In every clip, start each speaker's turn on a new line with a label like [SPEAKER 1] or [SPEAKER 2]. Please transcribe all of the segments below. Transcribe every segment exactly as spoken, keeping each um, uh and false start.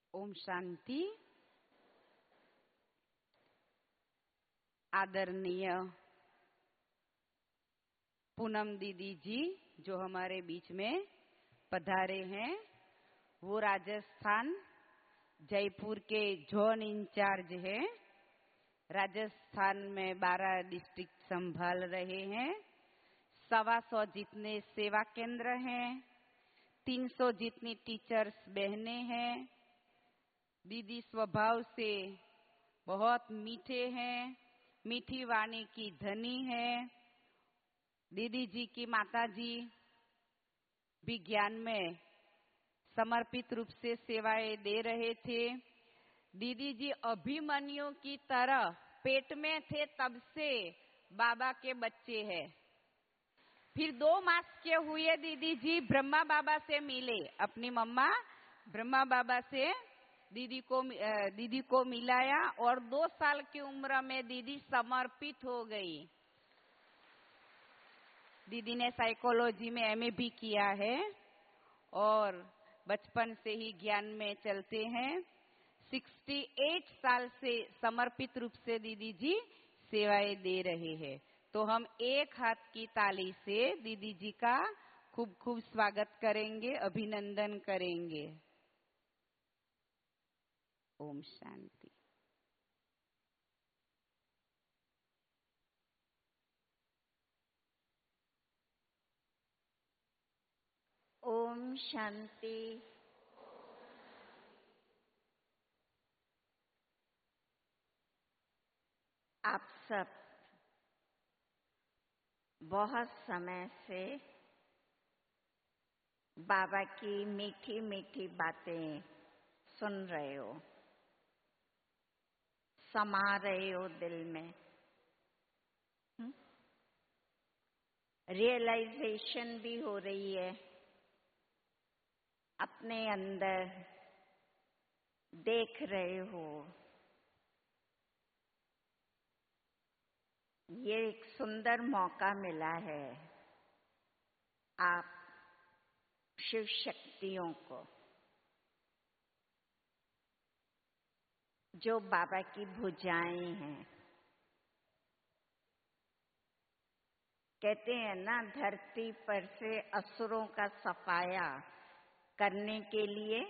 [SPEAKER 1] ओम शांति। आदरणीय पूनम दीदी जी जो हमारे बीच में पधारे हैं, वो राजस्थान जयपुर के जोन इंचार्ज हैं। राजस्थान में बारह डिस्ट्रिक्ट संभाल रहे हैं। सवा सौ जितने सेवा केंद्र हैं, तीन सौ जितनी टीचर्स बहनें हैं। दीदी स्वभाव से बहुत मीठे हैं, मीठी वाणी की धनी है। दीदी जी की माता जी भी ज्ञान में समर्पित रूप से सेवाएं दे रहे थे। दीदी जी अभिमन्यु की तरह पेट में थे तब से बाबा के बच्चे हैं। फिर दो मास के हुए दीदी जी ब्रह्मा बाबा से मिले। अपनी मम्मा ब्रह्मा बाबा से दीदी को दीदी को मिलाया और दो साल की उम्र में दीदी समर्पित हो गई। दीदी ने साइकोलॉजी में एमए भी किया है और बचपन से ही ज्ञान में चलते हैं। अड़सठ साल से समर्पित रूप से दीदी जी सेवाएं दे रहे हैं। तो हम एक हाथ की ताली से दीदी जी का खूब खूब स्वागत करेंगे, अभिनंदन करेंगे। ओम शांति।
[SPEAKER 2] ओम शांति। आप सब बहुत समय से बाबा की मीठी मीठी बातें सुन रहे हो, समा रहे हो दिल में। रियलाइजेशन भी हो रही है, अपने अंदर देख रहे हो। ये एक सुंदर मौका मिला है आप शिव शक्तियों को, जो बाबा की भुजाएं हैं। कहते हैं ना, धरती पर से असुरों का सफाया करने के लिए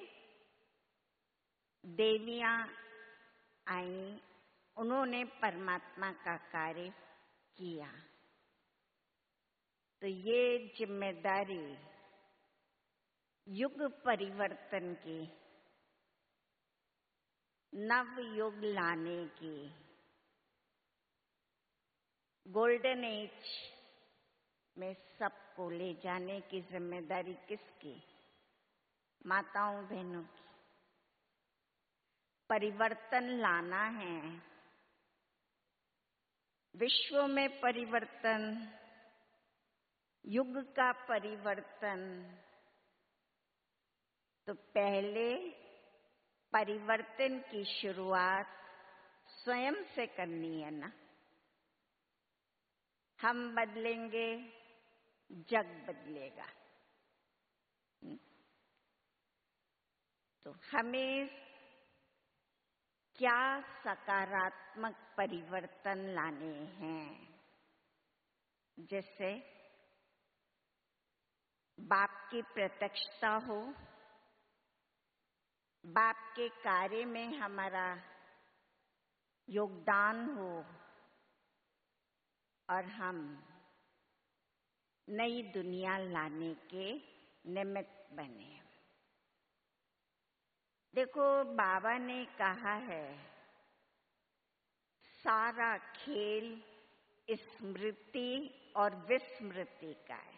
[SPEAKER 2] देवियां आई, उन्होंने परमात्मा का कार्य किया। तो ये जिम्मेदारी युग परिवर्तन की, नव युग लाने की, गोल्डन एज में सबको ले जाने की जिम्मेदारी किसकी? माताओं बहनों की। परिवर्तन लाना है, विश्व में परिवर्तन, युग का परिवर्तन। तो पहले परिवर्तन की शुरुआत स्वयं से करनी है ना। हम बदलेंगे, जग बदलेगा। तो हमें क्या सकारात्मक परिवर्तन लाने हैं, जिससे बाप की प्रत्यक्षता हो, बाप के कार्य में हमारा योगदान हो और हम नई दुनिया लाने के निमित्त बने। देखो, बाबा ने कहा है, सारा खेल स्मृति और विस्मृति का है।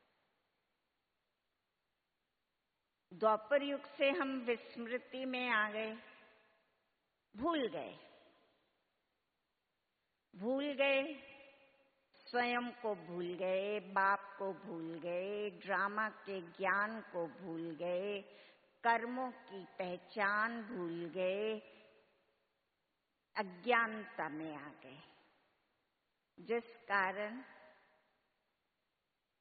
[SPEAKER 2] द्वापर युग से हम विस्मृति में आ गए, भूल गए भूल गए स्वयं को भूल गए, बाप को भूल गए, ड्रामा के ज्ञान को भूल गए, कर्मों की पहचान भूल गए, अज्ञानता में आ गए, जिस कारण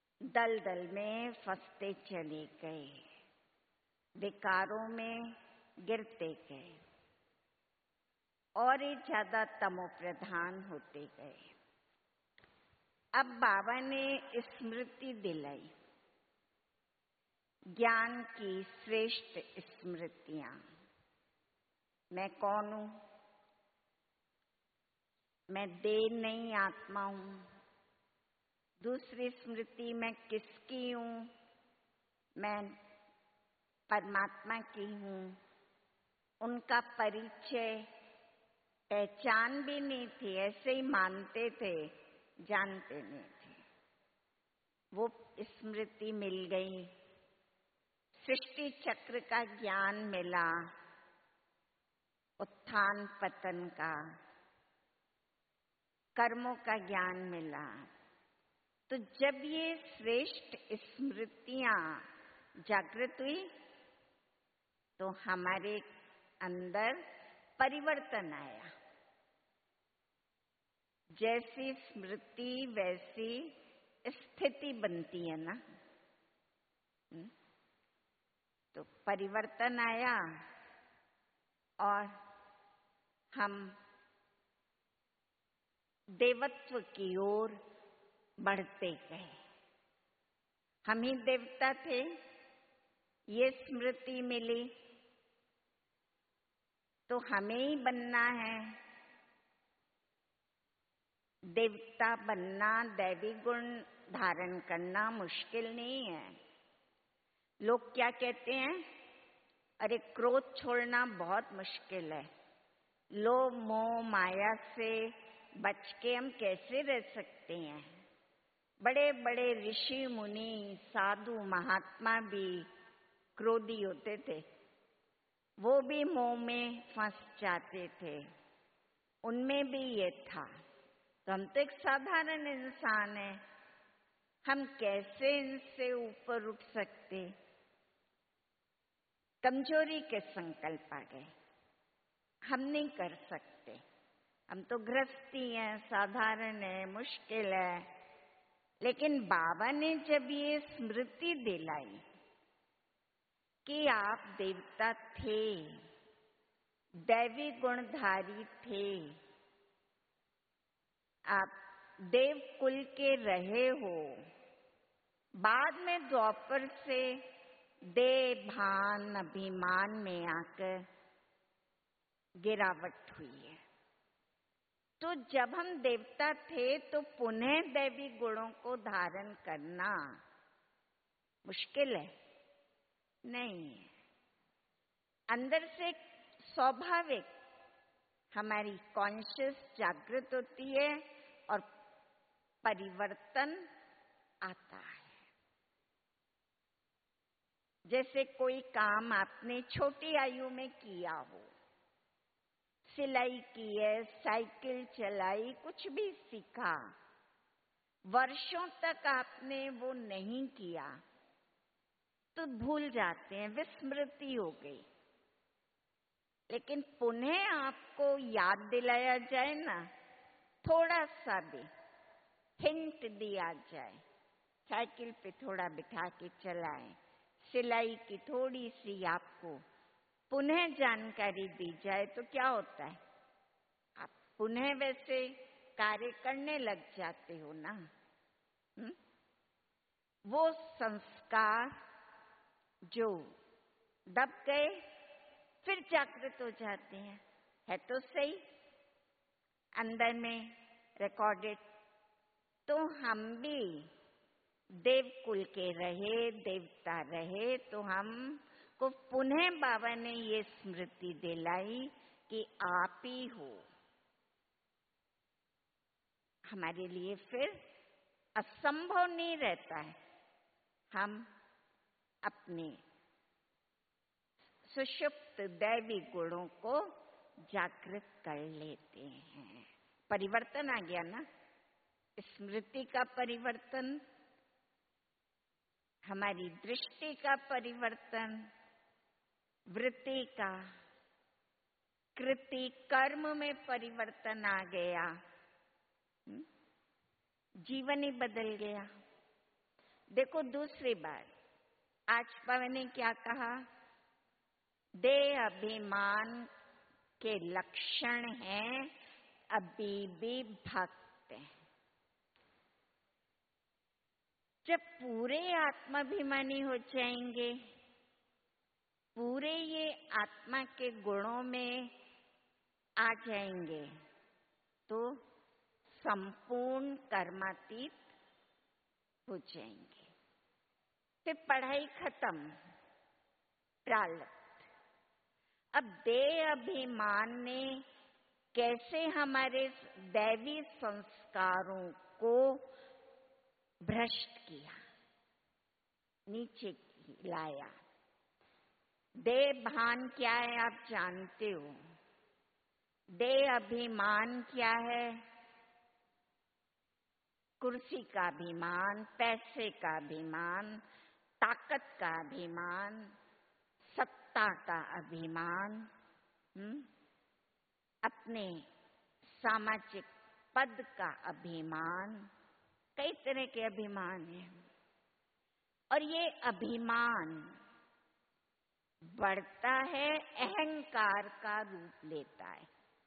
[SPEAKER 2] दलदल में फंसते चले गए, विकारों में, गिरते गए और ये ज्यादा तमो प्रधान होते गए। अब बाबा ने स्मृति दिलाई, ज्ञान की श्रेष्ठ स्मृतियां। मैं कौन हूं? मैं देह नहीं, आत्मा हूं। दूसरी स्मृति, मैं किसकी हूं? मैं परमात्मा की हूं। उनका परिचय, पहचान भी नहीं थी, ऐसे ही मानते थे, जानते नहीं थे। वो स्मृति मिल गई, सृष्टि चक्र का ज्ञान मिला, उत्थान पतन का, कर्मों का ज्ञान मिला। तो जब ये श्रेष्ठ स्मृतियां जागृत हुई तो हमारे अंदर परिवर्तन आया। जैसी स्मृति वैसी स्थिति बनती है ना। तो परिवर्तन आया और हम देवत्व की ओर बढ़ते गए। हम ही देवता थे, ये स्मृति मिली तो हमें ही बनना है। देवता बनना, दैवी गुण धारण करना मुश्किल नहीं है। लोग क्या कहते हैं? अरे क्रोध छोड़ना बहुत मुश्किल है। लोभ मोह माया से बच के हम कैसे रह सकते हैं? बड़े बड़े ऋषि मुनि साधु महात्मा भी क्रोधी होते थे, वो भी मोह में फंस जाते थे, उनमें भी ये था। तो हम तो एक साधारण इंसान हैं, हम कैसे इनसे ऊपर उठ सकते? कमजोरी के संकल्प आ गए, हम नहीं कर सकते, हम तो गृहस्थी हैं, साधारण है, मुश्किल है। लेकिन बाबा ने जब ये स्मृति दिलाई कि आप देवता थे, दैवी गुणधारी थे, आप देव कुल के रहे हो, बाद में द्वापर से देह भान अभिमान में आकर गिरावट हुई है। तो जब हम देवता थे तो पुनः दैवी गुणों को धारण करना मुश्किल है? नहीं है। अंदर से स्वाभाविक हमारी कॉन्शियस जागृत होती है और परिवर्तन आता है। जैसे कोई काम आपने छोटी आयु में किया हो, सिलाई की है, साइकिल चलाई, कुछ भी सीखा, वर्षों तक आपने वो नहीं किया तो भूल जाते हैं, विस्मृति हो गई। लेकिन पुनः आपको याद दिलाया जाए ना, थोड़ा सा भी हिंट दिया जाए, साइकिल पे थोड़ा बिठा के चलाएं, सिलाई की थोड़ी सी आपको पुनः जानकारी दी जाए तो क्या होता है? आप पुनः वैसे कार्य करने लग जाते हो ना। हुँ? वो संस्कार जो दब गए फिर जागृत हो जाते हैं, है तो सही अंदर में रिकॉर्डेड। तो हम भी देव कुल के रहे, देवता रहे, तो हम को पुनः बाबा ने ये स्मृति दिलाई कि आप ही हो। हमारे लिए फिर असंभव नहीं रहता है, हम अपने सुषुप्त दैवी गुणों को जागृत कर लेते हैं। परिवर्तन आ गया ना, स्मृति का परिवर्तन, हमारी दृष्टि का परिवर्तन, वृत्ति का, कृति कर्म में परिवर्तन आ गया, जीवन ही बदल गया। देखो दूसरी बार आज बाबा ने क्या कहा? देह अभिमान के लक्षण हैं अभी भी भक्त हैं। जब पूरे आत्माभिमानी हो जाएंगे, पूरे ये आत्मा के गुणों में आ जाएंगे, तो संपूर्ण कर्मातीत हो जाएंगे। फिर पढ़ाई खत्म, प्रारब्ध। अब देह अभिमान ने कैसे हमारे दैवी संस्कारों को भ्रष्ट किया, नीचे लाया। देह भान क्या है आप जानते हो। देह अभिमान क्या है? कुर्सी का अभिमान, पैसे का अभिमान, ताकत का अभिमान, सत्ता का अभिमान, हुँ? अपने सामाजिक पद का अभिमान, कई तरह के अभिमान हैं। और ये अभिमान बढ़ता है, अहंकार का रूप लेता है।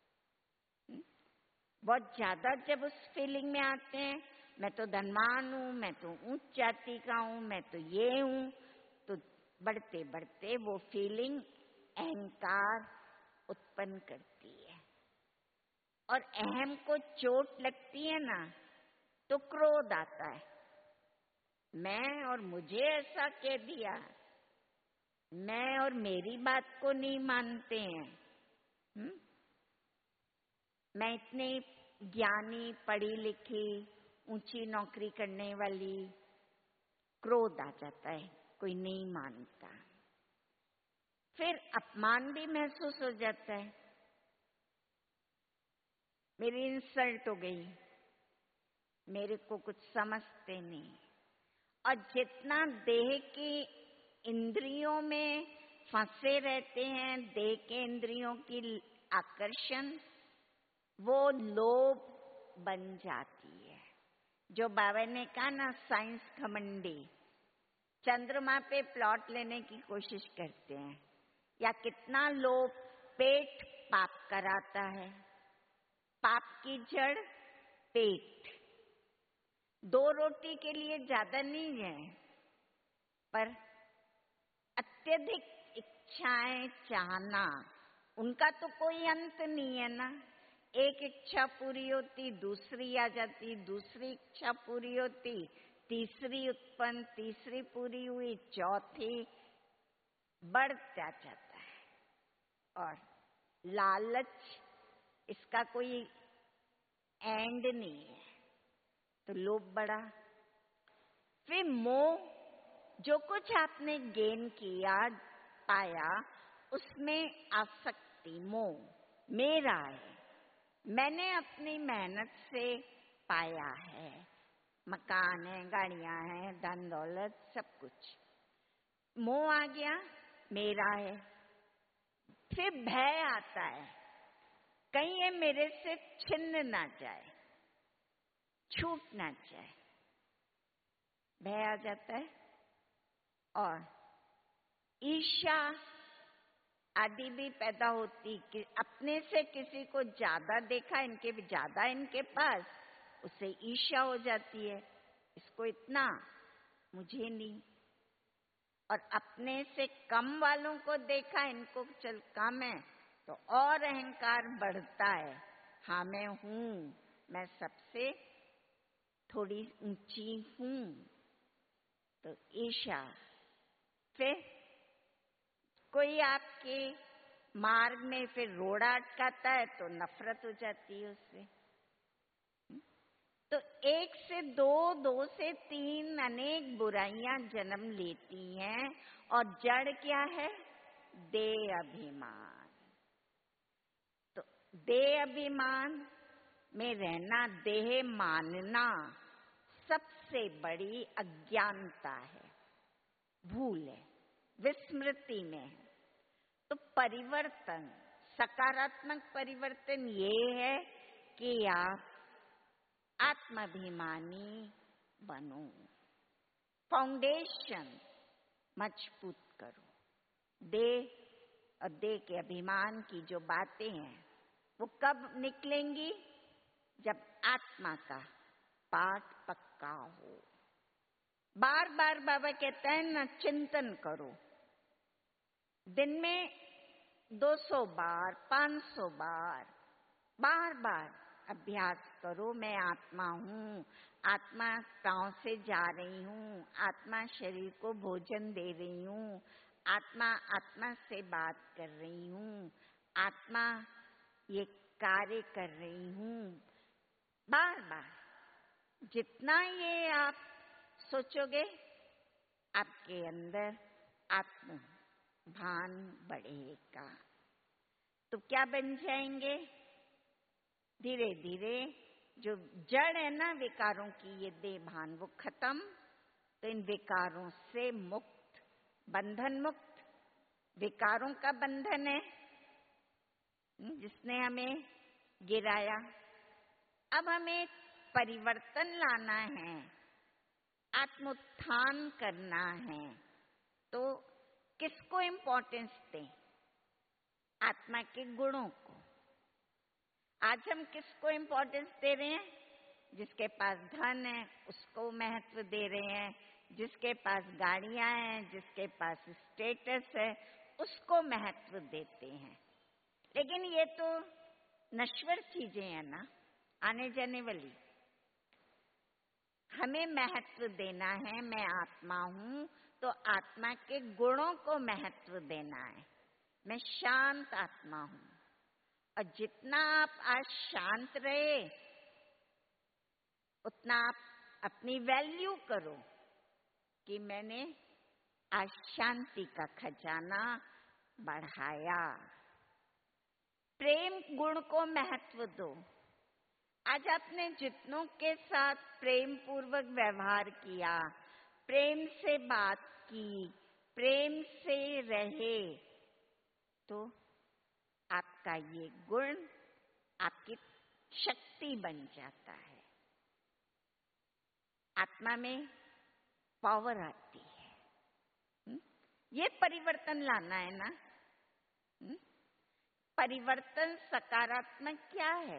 [SPEAKER 2] बहुत ज्यादा जब उस फीलिंग में आते हैं, मैं तो धनवान हूं, मैं तो उच्च जाति का हूं, मैं तो ये हूं, तो बढ़ते बढ़ते वो फीलिंग अहंकार उत्पन्न करती है। और अहम को चोट लगती है ना, तो क्रोध आता है। मैं और मुझे ऐसा कह दिया, मैं और मेरी बात को नहीं मानते हैं। हुँ? मैं इतनी ज्ञानी, पढ़ी लिखी, ऊंची नौकरी करने वाली, क्रोध आ जाता है, कोई नहीं मानता। फिर अपमान भी महसूस हो जाता है, मेरी इंसल्ट हो गई, मेरे को कुछ समझते नहीं। और जितना देह की इंद्रियों में फंसे रहते हैं, देह के इंद्रियों की आकर्षण, वो लोभ बन जाती है। जो बाबा ने कहा ना, साइंस घमंडी, चंद्रमा पे प्लॉट लेने की कोशिश करते हैं। या कितना लोभ पेट पाप कराता है। पाप की जड़ पेट। दो रोटी के लिए ज्यादा नहीं है, पर अत्यधिक इच्छाएं चाहना, उनका तो कोई अंत नहीं है ना। एक इच्छा पूरी होती, दूसरी आ जाती, दूसरी इच्छा पूरी होती, तीसरी उत्पन्न, तीसरी पूरी हुई, चौथी, बढ़ता जाता है। और लालच, इसका कोई एंड नहीं है, तो लोभ बढ़ा। फिर मोह, जो कुछ आपने गेन किया, पाया, उसमें आसक्ति, मोह, मेरा है, मैंने अपनी मेहनत से पाया है, मकान है, गाड़ियां हैं, धन दौलत, सब कुछ, मोह आ गया, मेरा है। फिर भय आता है, कहीं ये मेरे से छिन्न ना जाए, छूट ना जाए, भय आ जाता है। और ईर्ष्या आदि भी पैदा होती कि अपने से किसी को ज्यादा देखा, इनके भी ज्यादा इनके पास, उससे ईर्ष्या हो जाती है, इसको इतना, मुझे नहीं। और अपने से कम वालों को देखा, इनको चल कम है, तो और अहंकार बढ़ता है। हाँ मैं हूं, मैं सबसे थोड़ी ऊंची हूं, तो ईर्ष्या। फिर कोई आपके मार्ग में फिर रोड़ा अटकाता है, तो नफरत हो जाती है उससे। तो एक से दो, दो से तीन अनेक बुराइयां जन्म लेती हैं। और जड़ क्या है? देह अभिमान। तो देह अभिमान में रहना, देह मानना, सबसे बड़ी अज्ञानता है, भूल है, विस्मृति में है। तो परिवर्तन, सकारात्मक परिवर्तन ये है कि आप आत्माभिमानी बनो, फाउंडेशन मजबूत करो, देह और देह के अभिमान की जो बातें हैं वो कब निकलेंगी? जब आत्मा का पाठ पक्का हो। बार बार बाबा कहते हैं ना, चिंतन करो। दिन में दो सौ बार, पाँच सौ बार, बार बार अभ्यास करो। मैं आत्मा हूँ, आत्मा पांव से जा रही हूँ, आत्मा शरीर को भोजन दे रही हूँ, आत्मा आत्मा से बात कर रही हूँ, आत्मा ये कार्य कर रही हूँ। बार बार जितना ये आप सोचोगे, आपके अंदर आत्म भान बढ़ेगा। तो क्या बन जाएंगे? धीरे धीरे जो जड़ है ना विकारों की, ये देह भान, वो खत्म। तो इन विकारों से मुक्त, बंधन मुक्त। विकारों का बंधन है जिसने हमें गिराया। अब हमें परिवर्तन लाना है, आत्मोत्थान करना है। तो किसको इम्पोर्टेंस दें? आत्मा के गुणों को। आज हम किसको इम्पोर्टेंस दे रहे हैं? जिसके पास धन है उसको महत्व दे रहे हैं, जिसके पास गाड़ियां हैं, जिसके पास स्टेटस है, उसको महत्व देते हैं। लेकिन ये तो नश्वर चीजें हैं ना, आने जाने वाली। हमें महत्व देना है। मैं आत्मा हूं तो आत्मा के गुणों को महत्व देना है। मैं शांत आत्मा हूं, और जितना आप आज शांत रहे उतना आप अपनी वैल्यू करो कि मैंने आज शांति का खजाना बढ़ाया। प्रेम गुण को महत्व दो। आज आपने जितनों के साथ प्रेम पूर्वक व्यवहार किया, प्रेम से बात की, प्रेम से रहे, तो आपका ये गुण आपकी शक्ति बन जाता है। आत्मा में पावर आती है। हुँ? ये परिवर्तन लाना है ना। हुँ? परिवर्तन सकारात्मक क्या है?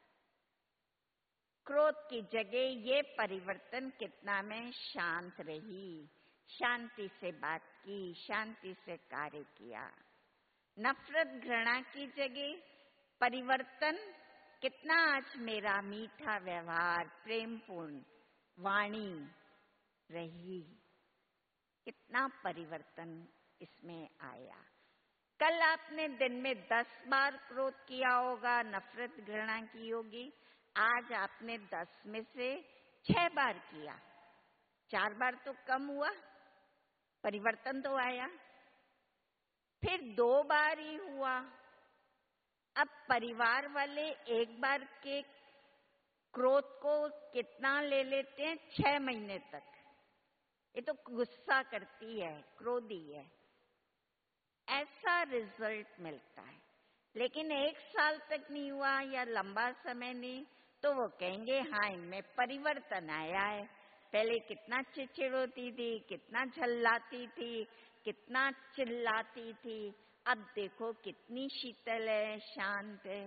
[SPEAKER 2] क्रोध की जगह ये परिवर्तन कितना में शांत रही, शांति से बात की, शांति से कार्य किया। नफरत घृणा की जगह परिवर्तन कितना आज मेरा मीठा व्यवहार, प्रेमपूर्ण वाणी रही। कितना परिवर्तन इसमें आया। कल आपने दिन में दस बार क्रोध किया होगा, नफरत घृणा की होगी। आज आपने दस में से छह बार किया। चार बार तो कम हुआ, परिवर्तन तो आया। फिर दो बार ही हुआ। अब परिवार वाले एक बार के क्रोध को कितना ले लेते हैं? छह महीने तक। ये तो गुस्सा करती है, क्रोधी है, ऐसा रिजल्ट मिलता है। लेकिन एक साल तक नहीं हुआ या लंबा समय नहीं, तो वो कहेंगे हाँ इनमें परिवर्तन आया है। पहले कितना चिड़चिड़ होती थी, कितना झल्लाती थी, कितना चिल्लाती थी, अब देखो कितनी शीतल है, शांत है।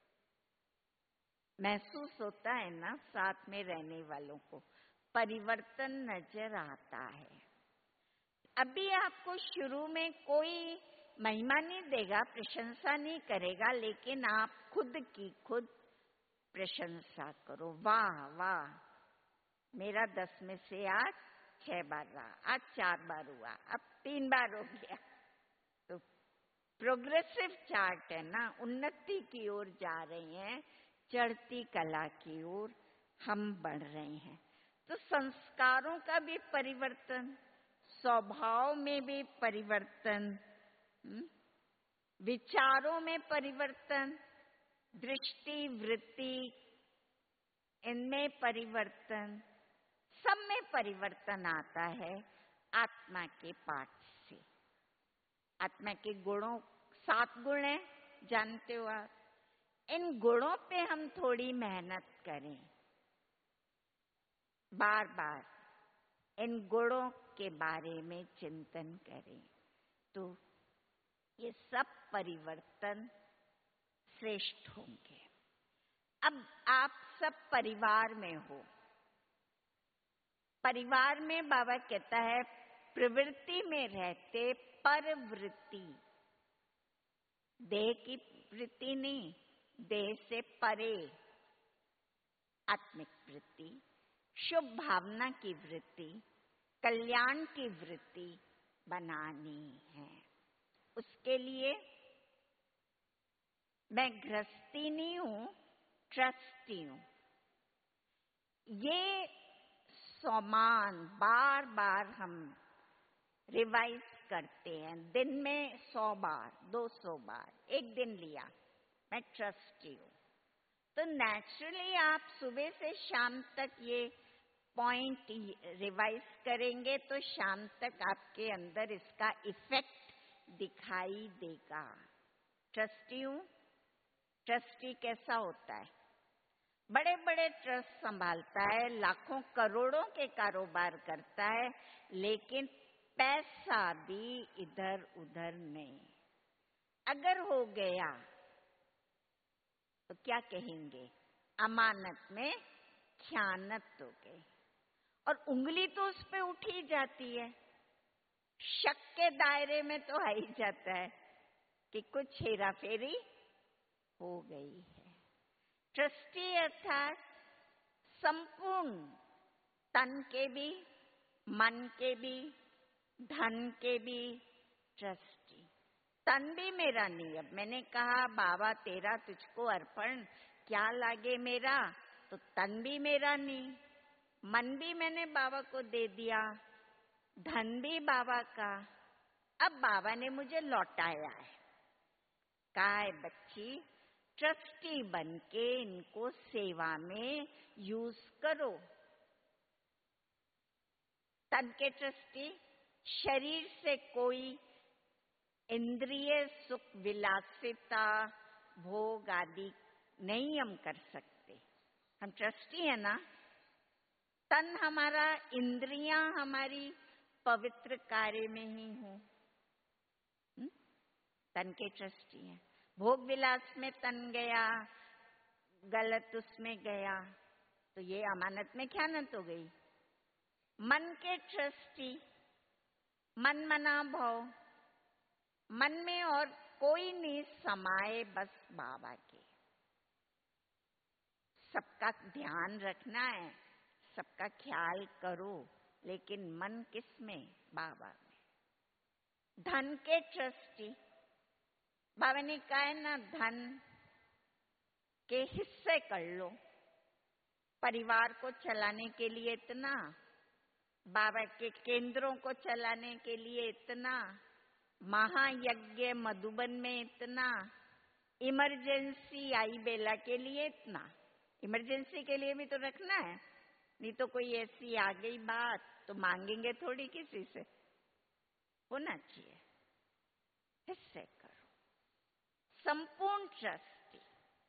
[SPEAKER 2] महसूस होता है ना साथ में रहने वालों को, परिवर्तन नजर आता है। अभी आपको शुरू में कोई महिमा नहीं देगा, प्रशंसा नहीं करेगा, लेकिन आप खुद की खुद प्रशंसा करो। वाह वाह, मेरा दस में से आज छह बार रहा, आज चार बार हुआ, अब तीन बार हो गया। तो प्रोग्रेसिव चार्ट है ना, उन्नति की ओर जा रहे हैं, चढ़ती कला की ओर हम बढ़ रहे हैं। तो संस्कारों का भी परिवर्तन, स्वभाव में भी परिवर्तन, विचारों में परिवर्तन, दृष्टि वृत्ति इनमें परिवर्तन, सब में परिवर्तन आता है आत्मा के पाठ से। आत्मा के गुणों, सात गुण हैं, जानते हो आप। इन गुणों पे हम थोड़ी मेहनत करें, बार बार इन गुणों के बारे में चिंतन करें, तो ये सब परिवर्तन श्रेष्ठ होंगे। अब आप सब परिवार में हो। परिवार में बाबा कहता है प्रवृत्ति में रहते परवृत्ति, देह की वृत्ति नहीं, देह से परे आत्मिक वृत्ति, शुभ भावना की वृत्ति, कल्याण की वृत्ति बनानी है। उसके लिए मैं गृहस्थी नहीं हूं, ट्रस्टी हूं। ये समान बार बार हम रिवाइज करते हैं, दिन में सौ बार, दो सौ बार, एक दिन लिया, मैं ट्रस्टी हूं। तो नेचुरली आप सुबह से शाम तक ये पॉइंट रिवाइज करेंगे तो शाम तक आपके अंदर इसका इफेक्ट दिखाई देगा। ट्रस्टी हूं। ट्रस्टी कैसा होता है? बड़े बड़े ट्रस्ट संभालता है, लाखों करोड़ों के कारोबार करता है, लेकिन पैसा भी इधर उधर नहीं। अगर हो गया तो क्या कहेंगे? अमानत में ख्यानत हो गई। और उंगली तो उस पे उठी जाती है, शक के दायरे में तो आ ही जाता है कि कुछ हेरा फेरी हो गई है। ट्रस्टी अर्थात संपूर्ण तन के भी, मन के भी, धन के भी ट्रस्टी। तन भी मेरा नहीं। अब मैंने कहा बाबा तेरा तुझको अर्पण, क्या लागे मेरा, तो तन भी मेरा नहीं, मन भी मैंने बाबा को दे दिया, धन भी बाबा का। अब बाबा ने मुझे लौटाया है, कहा है बच्ची ट्रस्टी बनके इनको सेवा में यूज करो। तन के ट्रस्टी, शरीर से कोई इंद्रिय सुख विलासिता भोग आदि नहीं हम कर सकते। हम ट्रस्टी है ना। तन हमारा, इंद्रियां हमारी पवित्र कार्य में ही हो, तन के ट्रस्टी हैं। भोग विलास में तन गया, गलत उसमें गया, तो ये अमानत में ख्यानत हो गई। मन के ट्रस्टी, मन मना भाव, मन में और कोई नहीं समाये, बस बाबा के। सबका ध्यान रखना है, सबका ख्याल करो, लेकिन मन किस में? बाबा में। धन के ट्रस्टी, बाबा ने कहा है ना धन के हिस्से कर लो। परिवार को चलाने के लिए इतना, बाबा के केंद्रों को चलाने के लिए इतना, महायज्ञ मधुबन में इतना, इमरजेंसी आई बेला के लिए इतना। इमरजेंसी के लिए भी तो रखना है, नहीं तो कोई ऐसी आ गई बात तो मांगेंगे थोड़ी किसी से। होना चाहिए, हिस्से करो। संपूर्ण ट्रस्टी,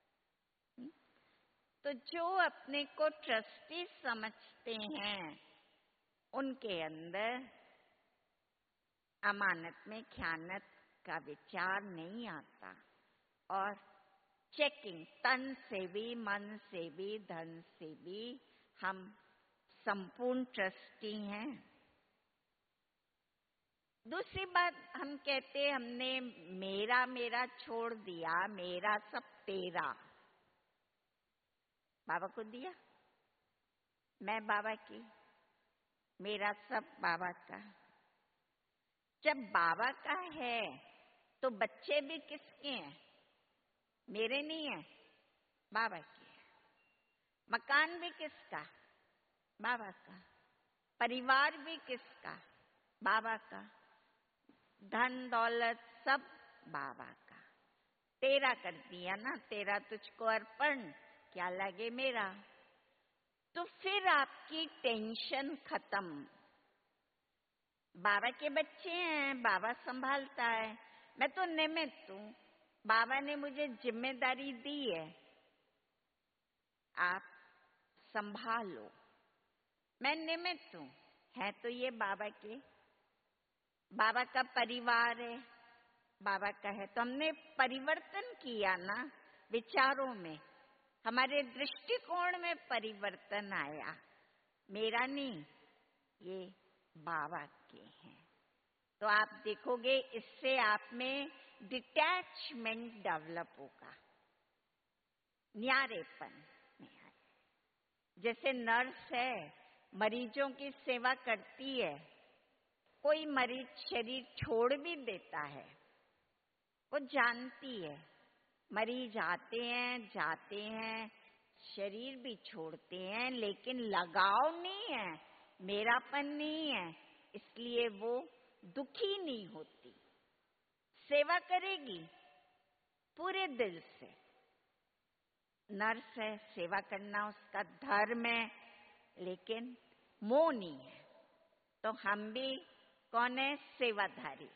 [SPEAKER 2] तो जो अपने को ट्रस्टी समझते हैं उनके अंदर अमानत में ख्यानत का विचार नहीं आता। और चेकिंग, तन से भी, मन से भी, धन से भी हम संपूर्ण ट्रस्टी हैं। दूसरी बात हम कहते, हमने मेरा मेरा छोड़ दिया, मेरा सब तेरा। बाबा को दिया, मैं बाबा की, मेरा सब बाबा का। जब बाबा का है तो बच्चे भी किसके हैं? मेरे नहीं है, बाबा के हैं। मकान भी किसका? बाबा का। परिवार भी किसका? बाबा का। धन दौलत सब बाबा का। तेरा कर दिया ना, तेरा तुझको अर्पण, क्या लगे मेरा। तो फिर आपकी टेंशन खत्म। बाबा के बच्चे हैं, बाबा संभालता है, मैं तो निमित्त हूं। बाबा ने मुझे जिम्मेदारी दी है, आप संभालो, मैं निमित्त हूं। है तो ये बाबा के, बाबा का परिवार है, बाबा का है। तो हमने परिवर्तन किया ना विचारों में, हमारे दृष्टिकोण में परिवर्तन आया। मेरा नहीं, ये बाबा के हैं। तो आप देखोगे इससे आप में डिटैचमेंट डेवलप होगा, न्यारेपन में आए। जैसे नर्स है, मरीजों की सेवा करती है, कोई मरीज शरीर छोड़ भी देता है, वो जानती है मरीज आते हैं जाते हैं, शरीर भी छोड़ते हैं, लेकिन लगाव नहीं है, मेरापन नहीं है, इसलिए वो दुखी नहीं होती, सेवा करेगी पूरे दिल से। नर्स है, सेवा करना उसका धर्म है, लेकिन मोह नहीं है। तो हम भी कौन है? सेवाधारी,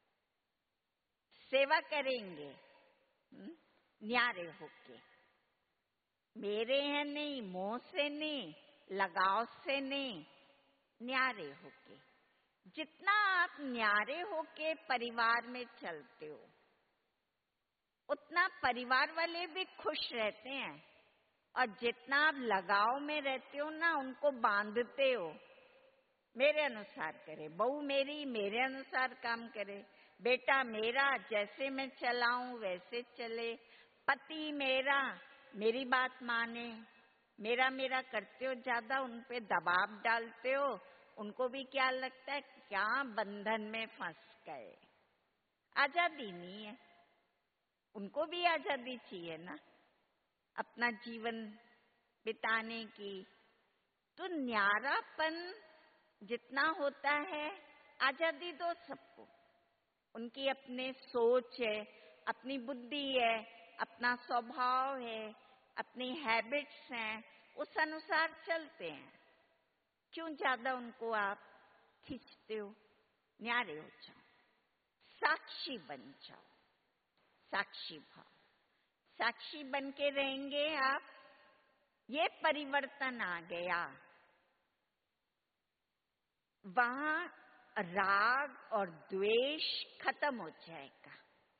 [SPEAKER 2] सेवा करेंगे न्यारे होके, मेरे हैं नहीं, मोह से नहीं, लगाव से नहीं, न्यारे होके। जितना आप न्यारे होके परिवार में चलते हो, उतना परिवार वाले भी खुश रहते हैं। और जितना आप लगाव में रहते हो ना, उनको बांधते हो, मेरे अनुसार करे, बहू मेरी मेरे अनुसार काम करे, बेटा मेरा जैसे मैं चलाऊं वैसे चले, पति मेरा मेरी बात माने, मेरा मेरा करते हो, ज्यादा उन पे दबाव डालते हो, उनको भी क्या लगता है क्या बंधन में फंस गए। आजादी नहीं है, उनको भी आजादी चाहिए ना अपना जीवन बिताने की। तो न्यारापन जितना होता है, आजादी दो सबको, उनकी अपने सोच है, अपनी बुद्धि है, अपना स्वभाव है, अपनी हैबिट्स हैं, उस अनुसार चलते हैं। क्यों ज्यादा उनको आप खींचते हो? न्यारे हो जाओ, साक्षी बन जाओ, साक्षी भाव, साक्षी बन के रहेंगे आप। ये परिवर्तन आ गया, वहां राग और द्वेष खत्म हो जाएगा।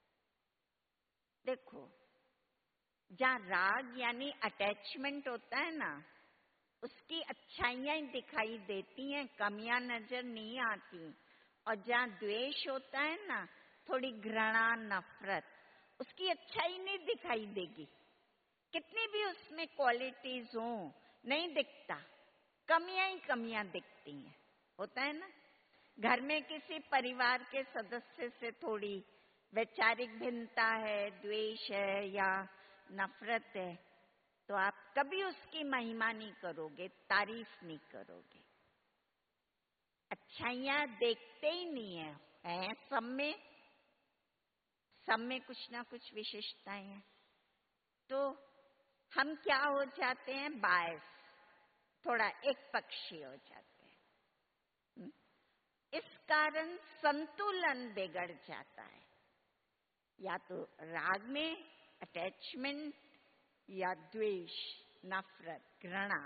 [SPEAKER 2] देखो, जहां राग यानी अटैचमेंट होता है ना, उसकी अच्छाइयां दिखाई देती हैं, कमियां नजर नहीं आती। और जहां द्वेष होता है ना, थोड़ी घृणा नफरत, उसकी अच्छाई नहीं दिखाई देगी, कितनी भी उसमें क्वालिटीज हो नहीं दिखता, कमियां ही कमियां दिखती हैं। होता है ना, घर में किसी परिवार के सदस्य से थोड़ी वैचारिक भिन्नता है, द्वेष है या नफरत है, तो आप कभी उसकी महिमा नहीं करोगे, तारीफ नहीं करोगे, अच्छाइयां देखते ही नहीं है, है सब में, सब में कुछ ना कुछ विशेषताएं हैं। तो हम क्या हो जाते हैं? बायस, थोड़ा एक पक्षी हो जाते हैं। इस कारण संतुलन बिगड़ जाता है, या तो राग में अटैचमेंट या द्वेष, नफरत, घृणा,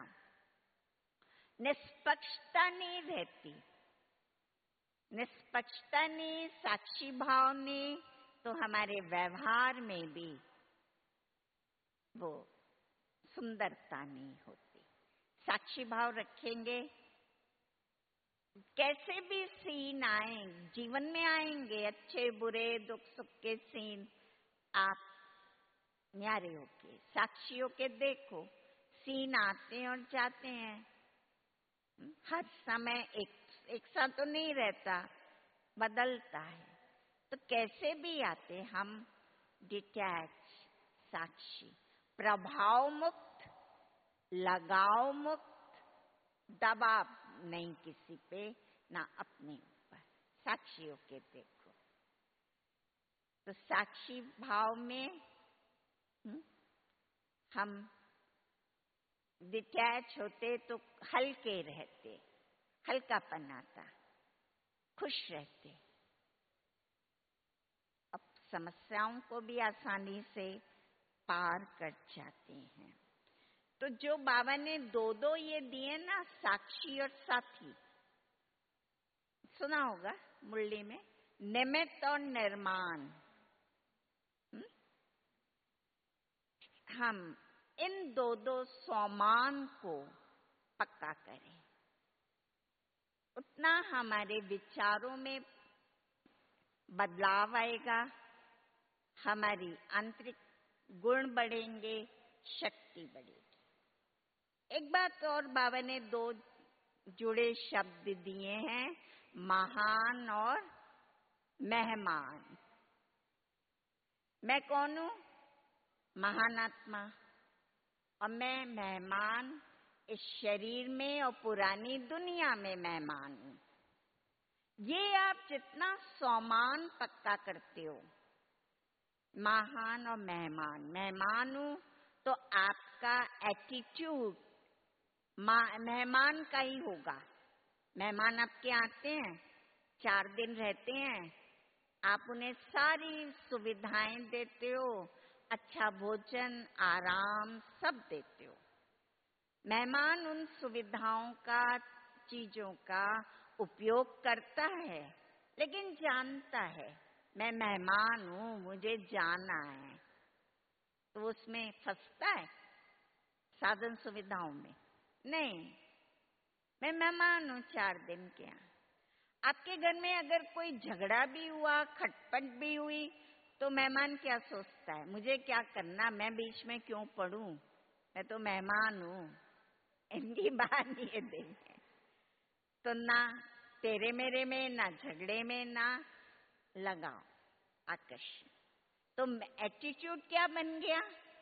[SPEAKER 2] निष्पक्षता नहीं रहती। निष्पक्षता नहीं, साक्षी भाव नहीं, तो हमारे व्यवहार में भी वो सुंदरता नहीं होती। साक्षी भाव रखेंगे, कैसे भी सीन आए जीवन में आएंगे, अच्छे बुरे दुख सुख के सीन, आप न्यारे होके साक्षी होके देखो, सीन आते हैं और जाते हैं, हर समय एक एक साथ तो नहीं रहता, बदलता है। तो कैसे भी आते, हम डिटैच, साक्षी, प्रभाव मुक्त, लगाव मुक्त, दबाव नहीं किसी पे, ना अपने ऊपर, साक्षी होके देखो। तो साक्षी भाव में हुँ? हम डिटैच होते तो हल्के रहते, हल्कापन आता, खुश रहते, अब समस्याओं को भी आसानी से पार कर जाते हैं। तो जो बाबा ने दो दो ये दिए ना, साक्षी और साथी, सुना होगा मुरली में, निमित्त और निर्माण। हम इन दो दो सोमान को पक्का करें, उतना हमारे विचारों में बदलाव आएगा, हमारी आंतरिक गुण बढ़ेंगे, शक्ति बढ़ेगी। एक बात और बाबा ने दो जुड़े शब्द दिए हैं, महान और मेहमान। मैं कौन हूं? महान आत्मा, और मैं मेहमान इस शरीर में और पुरानी दुनिया में मेहमान हूं। ये आप जितना सोमान पक्का करते हो, महान और मेहमान, मेहमान हूं तो आपका एटीट्यूड मेहमान का ही होगा। मेहमान आपके आते हैं, चार दिन रहते हैं, आप उन्हें सारी सुविधाएं देते हो, अच्छा भोजन, आराम सब देते हो। मेहमान उन सुविधाओं का, चीजों का उपयोग करता है, लेकिन जानता है मैं मेहमान हूं, मुझे जाना है, तो उसमें फंसता है साधन सुविधाओं में? नहीं, मैं मेहमान हूं चार दिन के यहाँ। आपके घर में अगर कोई झगड़ा भी हुआ, खटपट भी हुई, तो मेहमान क्या सोचता है, मुझे क्या करना, मैं बीच में क्यों पड़ूं, मैं तो मेहमान हूं, इनकी बात ये देंगे। तो ना तेरे मेरे में, ना झगड़े में, ना लगाओ आकर्षण। तो एटीट्यूड क्या बन गया?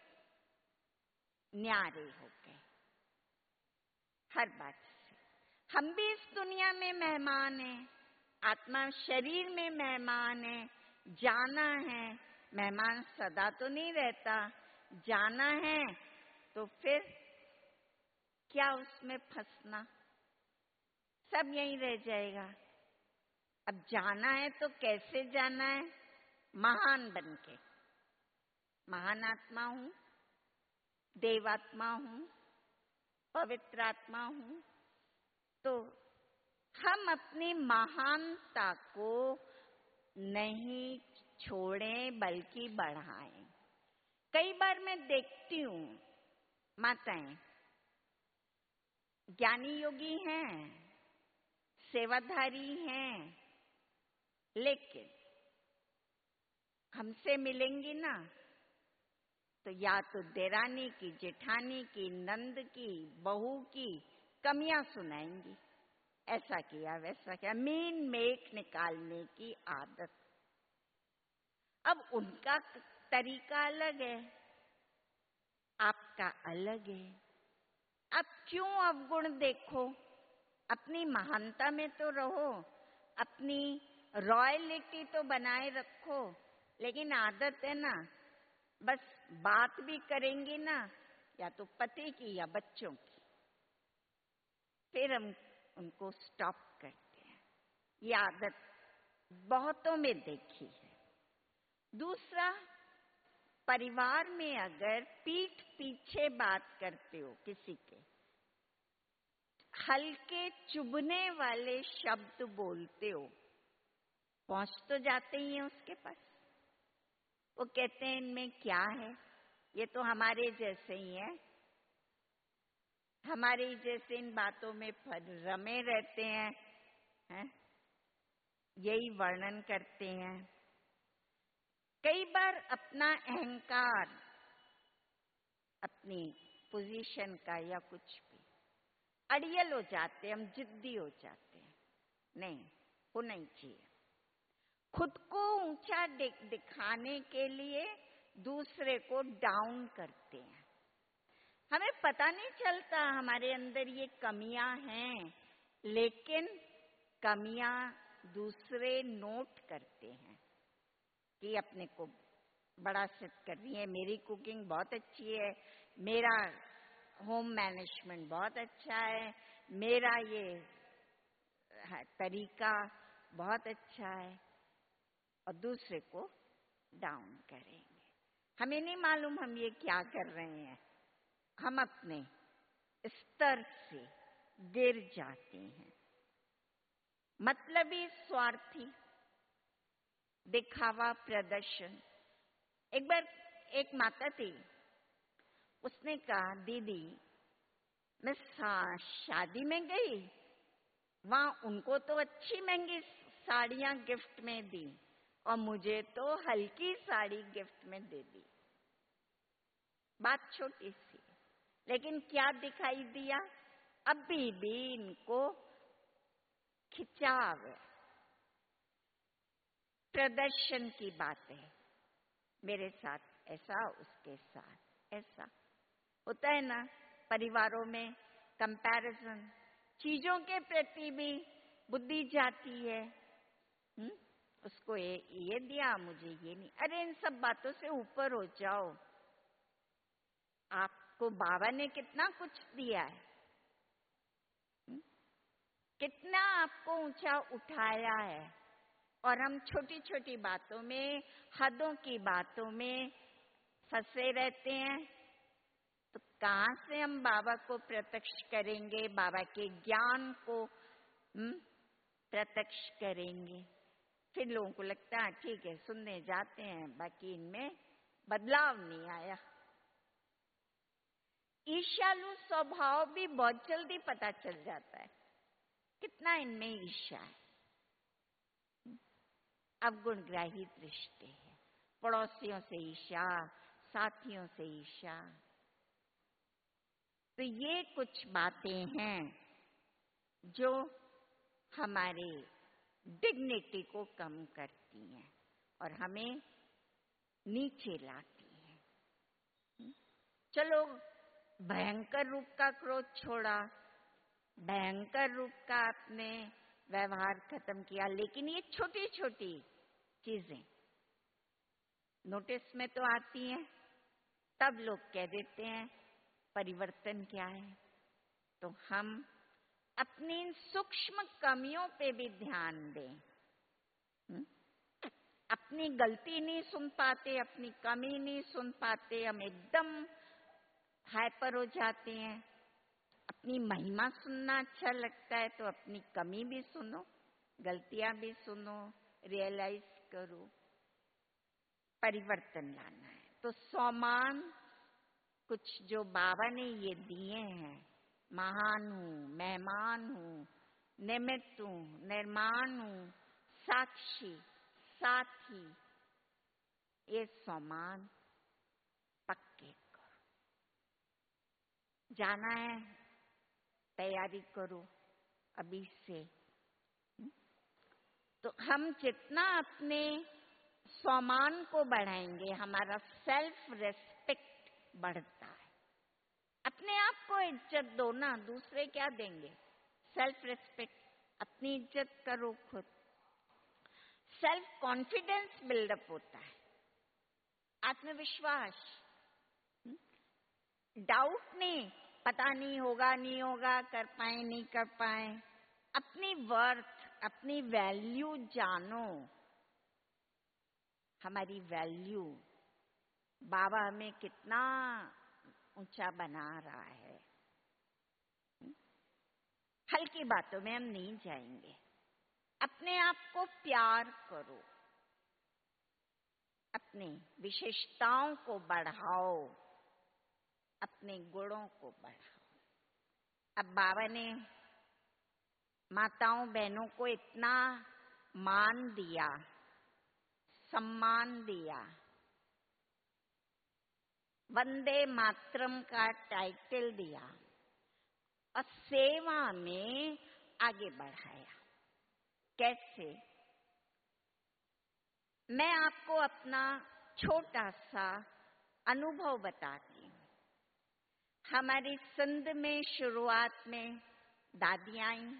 [SPEAKER 2] न्यारे हो गए हर बात से। हम भी इस दुनिया में मेहमान हैं, आत्मा शरीर में मेहमान है, जाना है। मेहमान सदा तो नहीं रहता, जाना है, तो फिर क्या उसमें फंसना, सब यहीं रह जाएगा। अब जाना है तो कैसे जाना है? महान बनके। महान आत्मा हूं, देवात्मा हूं, पवित्र आत्मा हूं, तो हम अपनी महानता को नहीं छोड़ें बल्कि बढ़ाएं। कई बार मैं देखती हूं माताएं ज्ञानी योगी हैं, सेवाधारी हैं, लेकिन हमसे मिलेंगी ना तो या तो देरानी की, जेठानी की, नंद की, बहू की कमियां सुनाएंगी, ऐसा किया वैसा किया, मीन मेख निकालने की आदत। अब उनका तरीका अलग है, आपका अलग है। अब क्यों अवगुण देखो? अपनी महानता में तो रहो, अपनी रॉयलिटी तो बनाए रखो, लेकिन आदत है ना, बस बात भी करेंगी ना या तो पति की या बच्चों की, फिर हम उनको स्टॉप करते हैं। ये आदत बहुतों में देखी है। दूसरा, परिवार में अगर पीठ पीछे बात करते हो किसी के, हल्के चुभने वाले शब्द बोलते हो, पहुंच तो जाते ही हैं उसके पास। वो कहते हैं इनमें क्या है, ये तो हमारे जैसे ही है, हमारे जैसे इन बातों में रमे रहते हैं, हैं? यही वर्णन करते हैं। कई बार अपना अहंकार, अपनी पोजीशन का या कुछ भी अड़ियल हो जाते हैं, हम जिद्दी हो जाते हैं। नहीं होना ही चाहिए। खुद को ऊंचा दिखाने के लिए दूसरे को डाउन करते हैं। हमें पता नहीं चलता हमारे अंदर ये कमियां हैं, लेकिन कमियां दूसरे नोट करते हैं कि अपने को बड़ा सिद्ध कर रही है, मेरी कुकिंग बहुत अच्छी है, मेरा होम मैनेजमेंट बहुत अच्छा है, मेरा ये तरीका बहुत अच्छा है, और दूसरे को डाउन करेंगे। हमें नहीं मालूम हम ये क्या कर रहे हैं, हम अपने स्तर से गिर जाते हैं। मतलबी, स्वार्थी, दिखावा, प्रदर्शन। एक बार एक माता थी, उसने कहा, दीदी मैं शादी में गई, वहां उनको तो अच्छी महंगी साड़ियां गिफ्ट में दी और मुझे तो हल्की साड़ी गिफ्ट में दे दी। बात छोटी सी, लेकिन क्या दिखाई दिया? अभी भी इनको खिंचाव है, प्रदर्शन की बात है। मेरे साथ ऐसा, उसके साथ ऐसा होता है ना। परिवारों में कंपैरिजन, चीजों के प्रति भी बुद्धि जाती है। हुँ? उसको ये, ये दिया, मुझे ये नहीं। अरे इन सब बातों से ऊपर हो जाओ। आपको बाबा ने कितना कुछ दिया है, हुँ? कितना आपको ऊंचा उठाया है, और हम छोटी छोटी बातों में, हदों की बातों में फंसे रहते हैं। तो कहां से हम बाबा को प्रत्यक्ष करेंगे, बाबा के ज्ञान को हुँ? प्रत्यक्ष करेंगे? फिर लोगों को लगता है ठीक है, सुनने जाते हैं, बाकी इनमें बदलाव नहीं आया। ईर्ष्यालु स्वभाव भी बहुत जल्दी पता चल जाता है, कितना इनमें ईर्ष्या है। अवगुणग्राही दृष्टि है, पड़ोसियों से ईर्ष्या, साथियों से ईर्ष्या। तो ये कुछ बातें हैं जो हमारे डिग्निटी को कम करती हैं और हमें नीचे लाती हैं। चलो, भयंकर रूप का क्रोध छोड़ा, भयंकर रूप का आपने व्यवहार खत्म किया, लेकिन ये छोटी छोटी चीजें नोटिस में तो आती हैं। तब लोग कह देते हैं परिवर्तन क्या है? तो हम अपनी इन सूक्ष्म कमियों पे भी ध्यान दें। हुँ? अपनी गलती नहीं सुन पाते, अपनी कमी नहीं सुन पाते, हम एकदम हाइपर हो जाते हैं। अपनी महिमा सुनना अच्छा लगता है, तो अपनी कमी भी सुनो, गलतियां भी सुनो, रियलाइज करो। परिवर्तन लाना है तो सौमान कुछ जो बाबा ने ये दिए हैं, महान हूं, मेहमान हूं, निमित्त हूं, निर्माण हूं, साक्षी, साथी, ये सौमान पक्के करो। जाना है, तैयारी करो अभी से। तो हम जितना अपने सम्मान को बढ़ाएंगे, हमारा सेल्फ रेस्पेक्ट बढ़ता है। अपने आप को इज्जत दो ना, दूसरे क्या देंगे? सेल्फ रेस्पेक्ट, अपनी इज्जत करो खुद। सेल्फ कॉन्फिडेंस बिल्डअप होता है, आत्मविश्वास, डाउट नहीं, पता नहीं होगा नहीं होगा, कर पाए नहीं कर पाए। अपनी वर्थ, अपनी वैल्यू जानो। हमारी वैल्यू बाबा हमें कितना ऊंचा बना रहा है। हल्की बातों में हम नहीं जाएंगे। अपने आप को प्यार करो, अपनी विशेषताओं को बढ़ाओ, अपने गुणों को बढ़ाओ। अब बाबा ने माताओं बहनों को इतना मान दिया, सम्मान दिया, वंदे मातरम का टाइटल दिया और सेवा में आगे बढ़ाया। कैसे? मैं आपको अपना छोटा सा अनुभव बताती हूँ। हमारी सिंध में शुरुआत में दादी आई,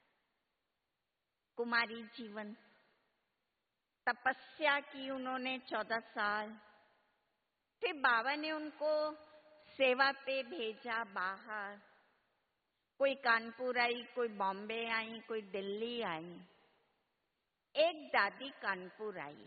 [SPEAKER 2] कुमारी जीवन, तपस्या की उन्होंने चौदह साल। फिर बाबा ने उनको सेवा पे भेजा बाहर। कोई कानपुर आई, कोई बॉम्बे आई, कोई दिल्ली आई। एक दादी कानपुर आई।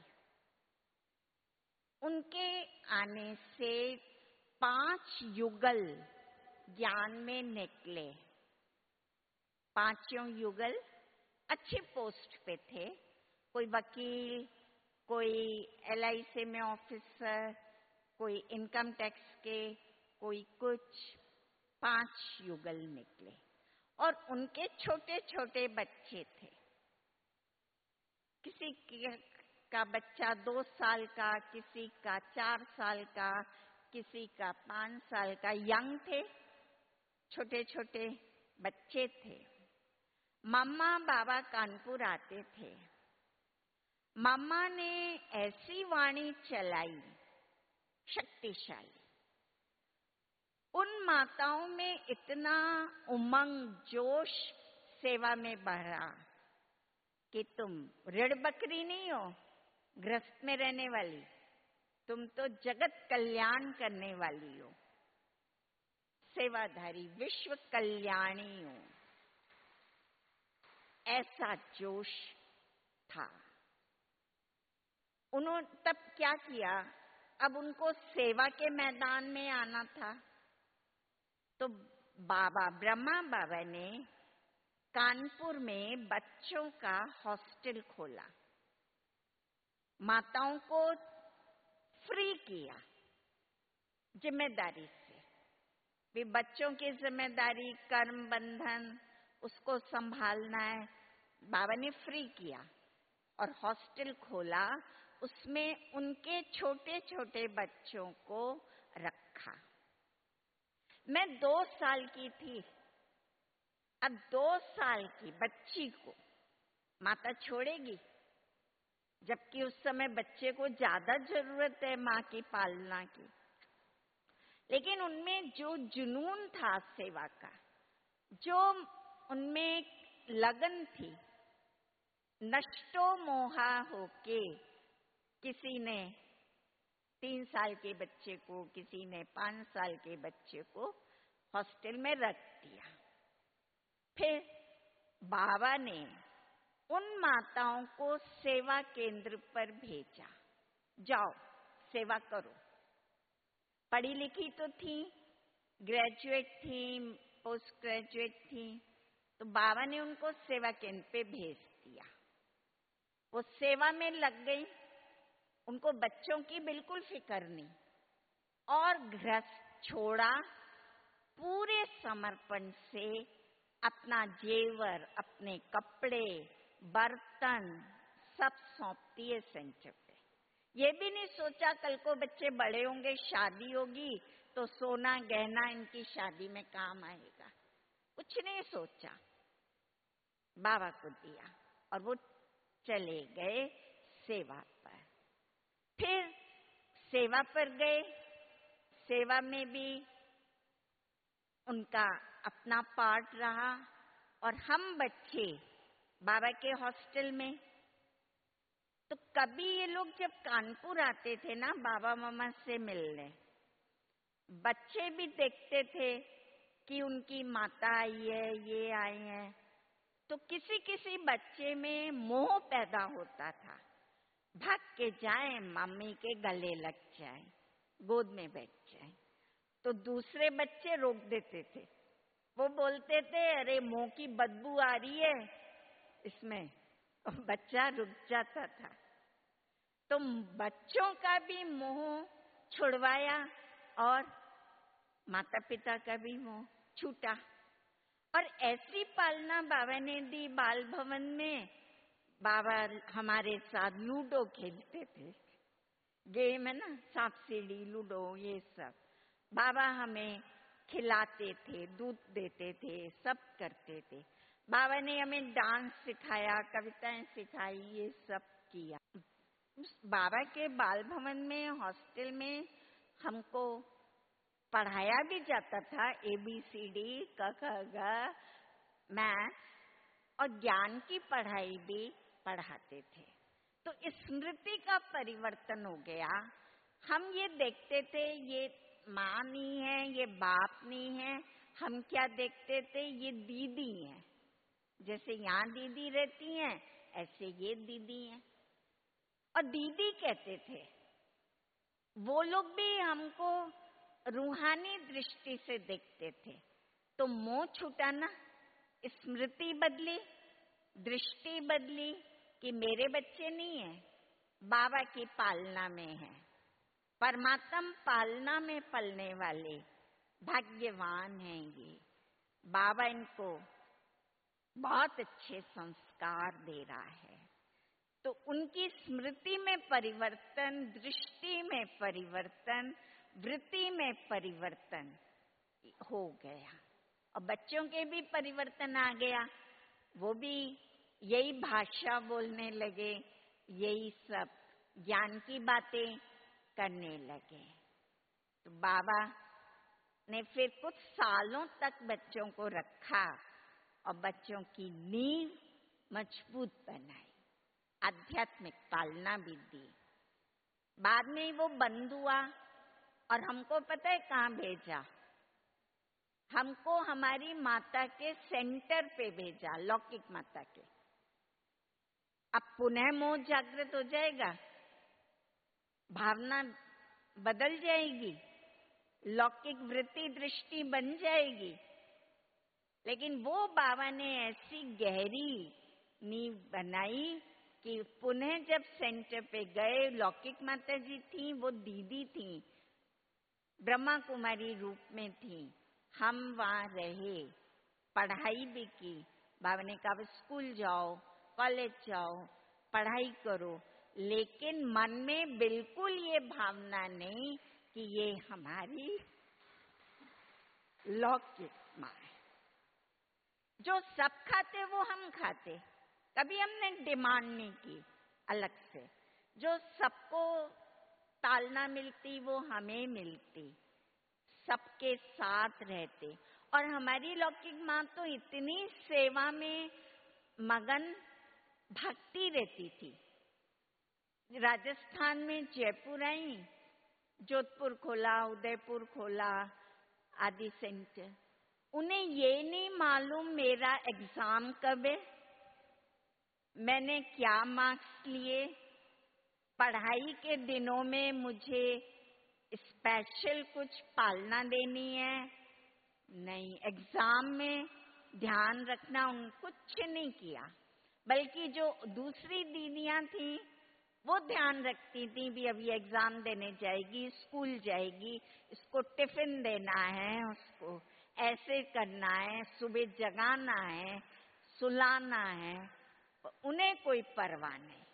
[SPEAKER 2] उनके आने से पांच युगल ज्ञान में निकले। पांचों युगल अच्छी पोस्ट पे थे। कोई वकील, कोई एल आई सी में ऑफिसर, कोई इनकम टैक्स के, कोई कुछ, पांच युगल निकले और उनके छोटे छोटे बच्चे थे। किसी का बच्चा दो साल का, किसी का चार साल का, किसी का पांच साल का, यंग थे, छोटे छोटे बच्चे थे। मम्मा बाबा कानपुर आते थे। मम्मा ने ऐसी वाणी चलाई शक्तिशाली, उन माताओं में इतना उमंग जोश सेवा में बढ़ा कि तुम ऋण बकरी नहीं हो गृहस्थ में रहने वाली, तुम तो जगत कल्याण करने वाली हो, सेवाधारी विश्व कल्याणी हो। ऐसा जोश था। उन्होंने तब क्या किया, अब उनको सेवा के मैदान में आना था, तो बाबा ब्रह्मा बाबा ने कानपुर में बच्चों का हॉस्टल खोला, माताओं को फ्री किया जिम्मेदारी से। भी बच्चों की जिम्मेदारी, कर्म बंधन, उसको संभालना है, बाबा ने फ्री किया और हॉस्टल खोला। उसमें उनके छोटे छोटे बच्चों को रखा। मैं दो साल की थी। अब दो साल की बच्ची को माता छोड़ेगी, जबकि उस समय बच्चे को ज्यादा जरूरत है माँ की पालना की। लेकिन उनमें जो जुनून था सेवा का, जो उनमें लगन थी, नष्टो मोहा होके किसी ने तीन साल के बच्चे को, किसी ने पांच साल के बच्चे को हॉस्टल में रख दिया। फिर बाबा ने उन माताओं को सेवा केंद्र पर भेजा, जाओ सेवा करो। पढ़ी लिखी तो थी, ग्रेजुएट थी, पोस्ट ग्रेजुएट थी, तो बाबा ने उनको सेवा केंद्र पे भेज दिया। वो सेवा में लग गई, उनको बच्चों की बिल्कुल फिक्र नहीं, और गृहस्थ छोड़ा, पूरे समर्पण से अपना जेवर, अपने कपड़े, बर्तन सब सौंपती है सेंटर पे। ये भी नहीं सोचा कल को बच्चे बड़े होंगे, शादी होगी तो सोना गहना इनकी शादी में काम आएगा, कुछ नहीं सोचा। बाबा को दिया और वो चले गए सेवा पर। फिर सेवा पर गए, सेवा में भी उनका अपना पार्ट रहा। और हम बच्चे बाबा के हॉस्टल में, तो कभी ये लोग जब कानपुर आते थे ना बाबा मामा से मिलने, बच्चे भी देखते थे कि उनकी माता आई है, ये आई है, तो किसी किसी बच्चे में मोह पैदा होता था, भाग के जाए, मम्मी के गले लग जाए, गोद में बैठ जाए। तो दूसरे बच्चे रोक देते थे, वो बोलते थे अरे मुंह की बदबू आ रही है इसमें, और बच्चा रुक जाता था। तो बच्चों का भी मोह छुड़वाया और माता पिता का भी मोह छूटा। और ऐसी पालना बाबा ने दी। बाल भवन में बाबा हमारे साथ लूडो खेलते थे, गेम है ना, सांप सीढ़ी, लूडो, ये सब बाबा हमें खिलाते थे, दूध देते थे, सब करते थे। बाबा ने हमें डांस सिखाया, कविताएं सिखाई, ये सब किया। बाबा के बाल भवन में, हॉस्टल में हमको पढ़ाया भी जाता था, ए बी सी डी, क ख ग, मैथ्स, और ज्ञान की पढ़ाई भी पढ़ाते थे। तो स्मृति का परिवर्तन हो गया। हम ये देखते थे ये माँ नहीं है, ये बाप नहीं है, हम क्या देखते थे, ये दीदी है। जैसे यहाँ दीदी रहती हैं, ऐसे ये दीदी हैं, और दीदी कहते थे। वो लोग भी हमको रूहानी दृष्टि से देखते थे। तो मोह छूटा ना, स्मृति बदली, दृष्टि बदली कि मेरे बच्चे नहीं है, बाबा की पालना में है। परमात्म पालना में पलने वाले भाग्यवान हैं ये। बाबा इनको बहुत अच्छे संस्कार दे रहा है। तो उनकी स्मृति में परिवर्तन, दृष्टि में परिवर्तन, वृत्ति में परिवर्तन हो गया और बच्चों के भी परिवर्तन आ गया। वो भी यही भाषा बोलने लगे, यही सब ज्ञान की बातें करने लगे। तो बाबा ने फिर कुछ सालों तक बच्चों को रखा और बच्चों की नींव मजबूत बनाई, आध्यात्मिक पालना भी दी। बाद में वो बंद हुआ और हमको पता है कहाँ भेजा? हमको हमारी माता के सेंटर पे भेजा, लौकिक माता के। अब पुनः मोह जागृत हो जाएगा, भावना बदल जाएगी, लौकिक वृत्ति दृष्टि बन जाएगी। लेकिन वो बाबा ने ऐसी गहरी नींव बनाई कि पुनः जब सेंटर पे गए, लौकिक माता जी थी, वो दीदी थी, ब्रह्मा कुमारी रूप में थी। हम वहाँ रहे, पढ़ाई भी की। बाबा ने कहा स्कूल जाओ, कॉलेज जाओ, पढ़ाई करो, लेकिन मन में बिल्कुल ये भावना नहीं कि ये हमारी लौकिक माँ है। जो सब खाते वो हम खाते, कभी हमने डिमांड नहीं की अलग से। जो सबको तालना मिलती वो हमें मिलती, सबके साथ रहते। और हमारी लौकिक माँ तो इतनी सेवा में मगन भक्ति रहती थी। राजस्थान में जयपुर आई, जोधपुर खोला, उदयपुर खोला, आदि सेंटर। उन्हें ये नहीं मालूम मेरा एग्जाम कब है, मैंने क्या मार्क्स लिए, पढ़ाई के दिनों में मुझे स्पेशल कुछ पालना देनी है, नहीं। एग्जाम में ध्यान रखना उन कुछ नहीं किया। बल्कि जो दूसरी दीदियां थी वो ध्यान रखती थी भी अभी एग्जाम देने जाएगी, स्कूल जाएगी, इसको टिफिन देना है, उसको ऐसे करना है, सुबह जगाना है, सुलाना है, उन्हें कोई परवाह नहीं।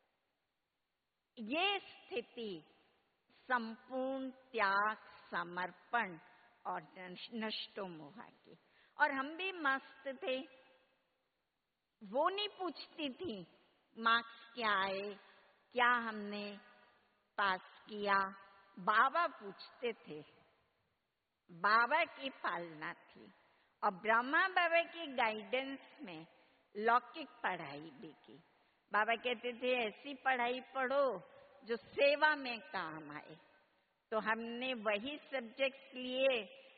[SPEAKER 2] ये स्थिति संपूर्ण त्याग, समर्पण और नष्टो मोहा की। और हम भी मस्त थे, वो नहीं पूछती थी मार्क्स क्या आए, क्या हमने पास किया। बाबा पूछते थे, बाबा की पालना थी। और ब्रह्मा बाबा की गाइडेंस में लौकिक पढ़ाई भी की। बाबा कहते थे ऐसी पढ़ाई पढ़ो जो सेवा में काम आए। तो हमने वही सब्जेक्ट्स लिए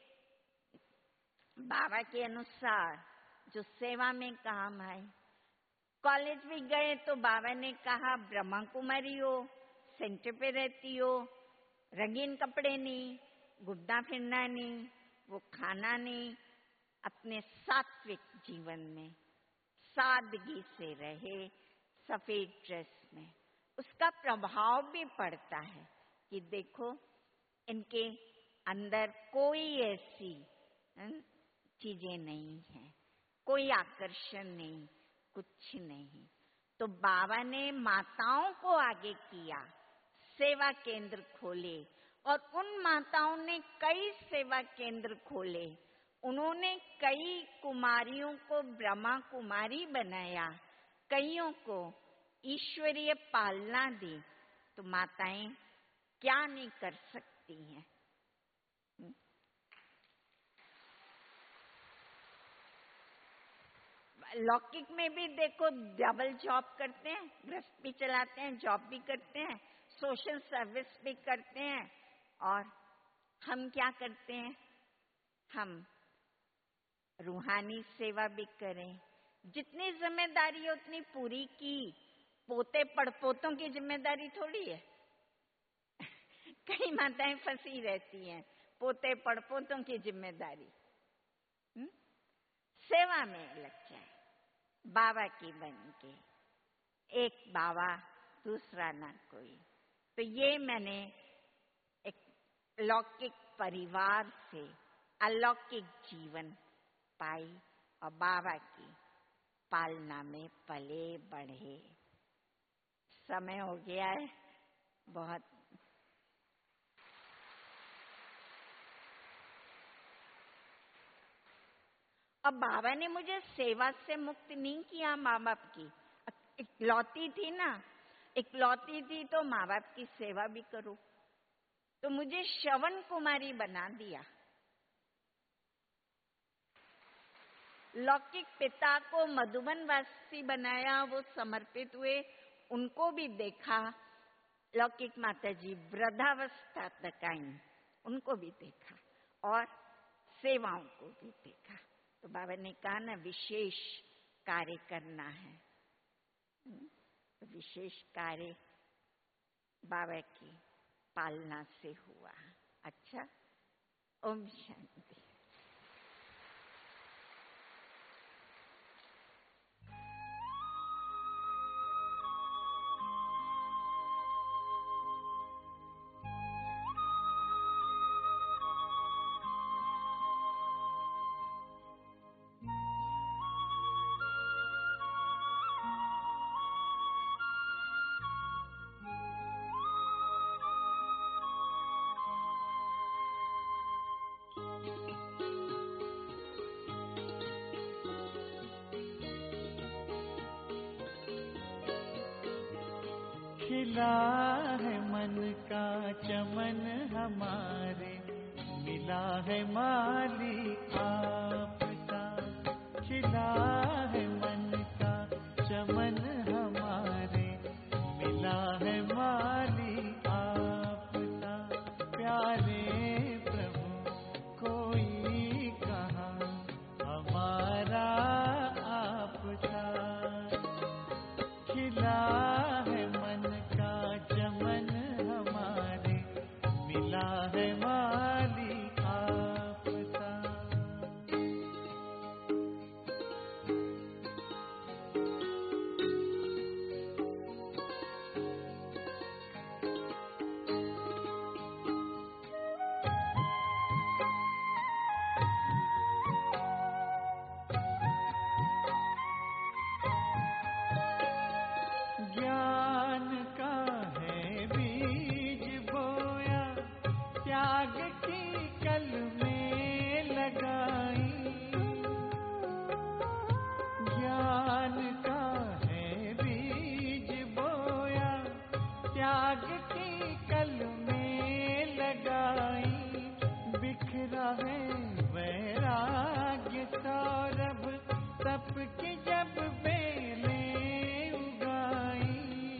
[SPEAKER 2] बाबा के अनुसार जो सेवा में काम आए। कॉलेज भी गए तो बाबा ने कहा ब्रह्मा कुमारी हो, सेंटर पे रहती हो, रंगीन कपड़े नहीं, घूमना फिरना नहीं, वो खाना नहीं, अपने सात्विक जीवन में सादगी से रहे, सफेद ड्रेस में। उसका प्रभाव भी पड़ता है कि देखो इनके अंदर कोई ऐसी चीजें नहीं है, कोई आकर्षण नहीं, कुछ नहीं। तो बाबा ने माताओं को आगे किया, सेवा केंद्र खोले और उन माताओं ने कई सेवा केंद्र खोले। उन्होंने कई कुमारियों को ब्रह्मा कुमारी बनाया, कईयों को ईश्वरीय पालना दी। तो माताएं क्या नहीं कर सकती हैं। लौकिक में भी देखो डबल जॉब करते हैं, गृहस्थ भी चलाते हैं, जॉब भी करते हैं, सोशल सर्विस भी करते हैं। और हम क्या करते हैं, हम रूहानी सेवा भी करें। जितनी जिम्मेदारी उतनी पूरी की। पोते पड़पोतों की जिम्मेदारी थोड़ी है। कई माताएं फंसी रहती हैं, पोते पड़पोतों की जिम्मेदारी। हुँ? सेवा में लग जाए, बाबा की बन के। एक बाबा दूसरा ना कोई। तो ये मैंने एक लौकिक परिवार से अलौकिक जीवन पाई और बाबा की पालना में पले बढ़े। समय हो गया है बहुत। अब बाबा ने मुझे सेवा से मुक्त नहीं किया माँ बाप की। इकलौती थी ना, इकलौती थी तो माँ बाप की सेवा भी करूं, तो मुझे श्रवण कुमारी बना दिया। लौकिक पिता को मधुबन वासी बनाया, वो समर्पित हुए, उनको भी देखा। लौकिक माता जी वृद्धावस्था तक आई, उनको भी देखा और सेवाओं को भी देखा। तो बाबा ने कहा ना विशेष कार्य करना है, तो विशेष कार्य बाबा की पालना से हुआ। अच्छा, ओम शांति।
[SPEAKER 3] खिला है मन का चमन हमारे, मिला है मालिक आपका। खिला है मन का चमन हमारे, मिला है मालिक आपका। प्यारे प्रभु कोई कहाँ हमारा आपका। खिला है मन का चमन हमारे, मिला है मालिक आपका। ज्ञान का है बीज बोया, त्याग की कल में लगाई। ज्ञान का है बीज बोया, त्याग की कल में लगाई। बिखरा है वैराग्य सौरभ, तप की जब बेलें उगाई।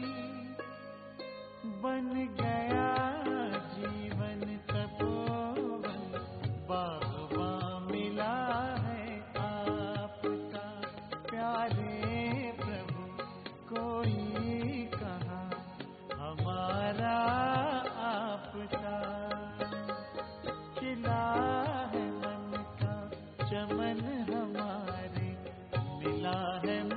[SPEAKER 3] बन गया जीवन तपोवन, बागबां मिला है आपका। प्यारे प्रभु कोई कहाँ हमारा आपका। खिला है मन का चमन हमारे, मिला है